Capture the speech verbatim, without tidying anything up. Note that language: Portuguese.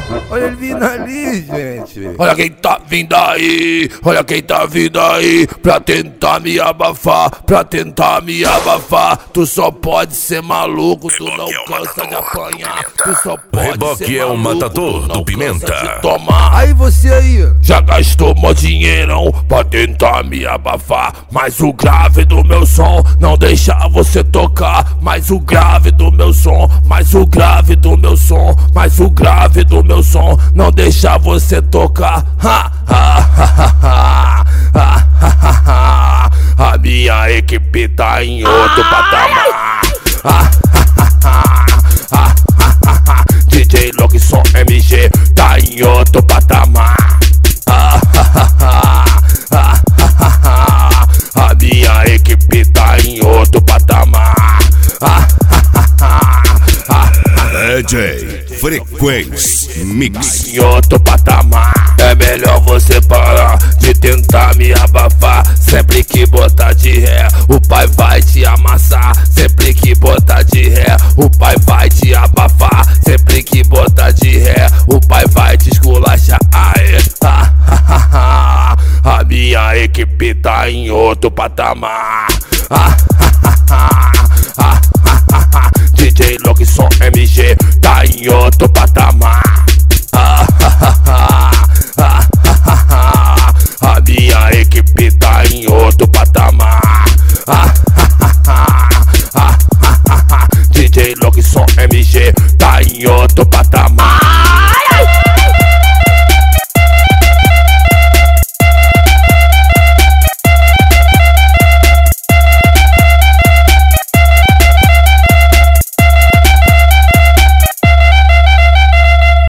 Olha ele vindo ali, gente. Olha quem tá vindo aí, olha quem tá vindo aí, pra tentar me abafar, pra tentar me abafar. Tu só pode ser maluco, tu não cansa de apanhar. Tu só pode Reboque ser é o maluco, matador tu não do Pimenta. cansa de tomar. Aí você aí, Já gastou mó dinheirão pra tentar me abafar, mas o grave do meu som não deixa você tocar. Mas o grave do meu som, mas o grave do meu som, mas o grave do meu som não deixa você tocar. Ha, ha, ha, ha, ha, ha, ha. A minha equipe tá em outro patamar. Ha, ha, ha, ha, ha, ha. D J Lockson M G tá em outro patamar. Ah, ah, ah, ah, ah, ah. A minha equipe tá em outro patamar. Ah, ah, ah, ah, D J Frequência Mix. em outro patamar. É melhor você parar de tentar me abafar. Sempre que botar de ré, o pai vai te amassar. Sempre que botar de ré, o pai vai te abafar. Sempre que botar de ré, o pai vai te esculachar. Aê, ah, ah, ah, ah. A minha equipe tá em outro patamar. Ah, ah, ah, ah, ah, ah, ah. D J Lockson M G tá em outro patamar.